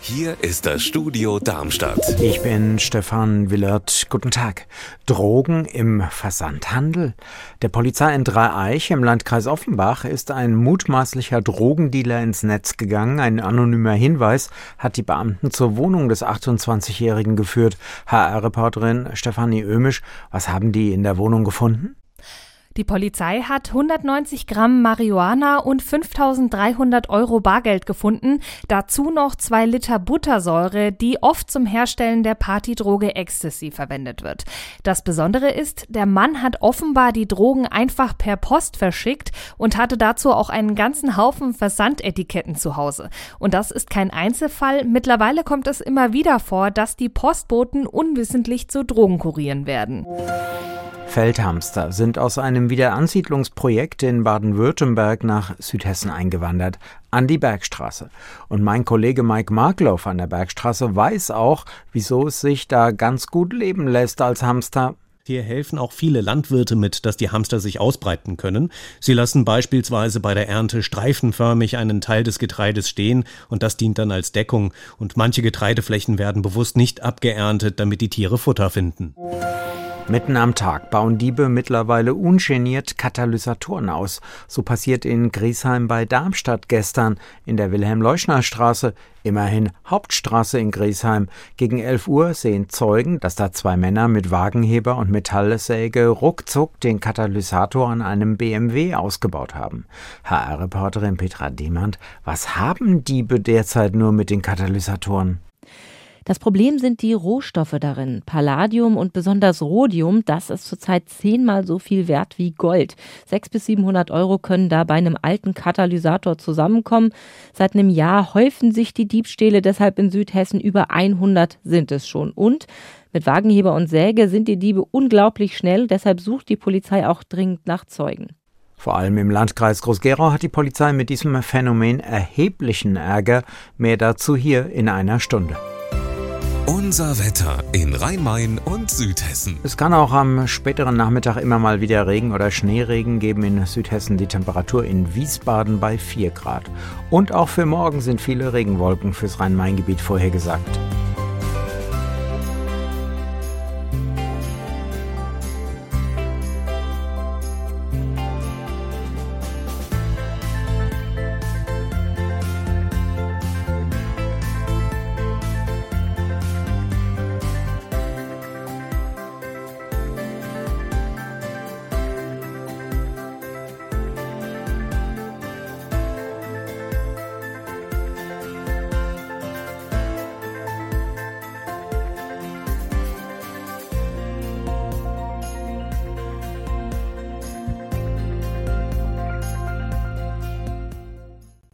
Hier ist das Studio Darmstadt. Ich bin Stefan Willert. Guten Tag. Drogen im Versandhandel? Der Polizei in Dreieich im Landkreis Offenbach ist ein mutmaßlicher Drogendealer ins Netz gegangen. Ein anonymer Hinweis hat die Beamten zur Wohnung des 28-Jährigen geführt. HR-Reporterin Stefanie Ömisch, was haben die in der Wohnung gefunden? Die Polizei hat 190 Gramm Marihuana und 5.300 Euro Bargeld gefunden, dazu noch 2 Liter Buttersäure, die oft zum Herstellen der Partydroge Ecstasy verwendet wird. Das Besondere ist, der Mann hat offenbar die Drogen einfach per Post verschickt und hatte dazu auch einen ganzen Haufen Versandetiketten zu Hause. Und das ist kein Einzelfall. Mittlerweile kommt es immer wieder vor, dass die Postboten unwissentlich zu Drogenkurieren werden. Feldhamster sind aus einem Wiederansiedlungsprojekt in Baden-Württemberg nach Südhessen eingewandert, an die Bergstraße. Und mein Kollege Mike Markloff an der Bergstraße weiß auch, wieso es sich da ganz gut leben lässt als Hamster. Hier helfen auch viele Landwirte mit, dass die Hamster sich ausbreiten können. Sie lassen beispielsweise bei der Ernte streifenförmig einen Teil des Getreides stehen und das dient dann als Deckung. Und manche Getreideflächen werden bewusst nicht abgeerntet, damit die Tiere Futter finden. Mitten am Tag bauen Diebe mittlerweile ungeniert Katalysatoren aus. So passiert in Griesheim bei Darmstadt gestern in der Wilhelm-Leuschner-Straße, immerhin Hauptstraße in Griesheim. Gegen 11 Uhr sehen Zeugen, dass da 2 Männer mit Wagenheber und Metallsäge ruckzuck den Katalysator an einem BMW ausgebaut haben. HR-Reporterin Petra Demand, was haben Diebe derzeit nur mit den Katalysatoren? Das Problem sind die Rohstoffe darin. Palladium und besonders Rhodium, das ist zurzeit 10-mal so viel wert wie Gold. 600 bis 700 Euro können da bei einem alten Katalysator zusammenkommen. Seit einem Jahr häufen sich die Diebstähle deshalb in Südhessen. Über 100 sind es schon. Und mit Wagenheber und Säge sind die Diebe unglaublich schnell. Deshalb sucht die Polizei auch dringend nach Zeugen. Vor allem im Landkreis Groß-Gerau hat die Polizei mit diesem Phänomen erheblichen Ärger. Mehr dazu hier in einer Stunde. Unser Wetter in Rhein-Main und Südhessen. Es kann auch am späteren Nachmittag immer mal wieder Regen oder Schneeregen geben. In Südhessen die Temperatur in Wiesbaden bei 4 Grad. Und auch für morgen sind viele Regenwolken fürs Rhein-Main-Gebiet vorhergesagt.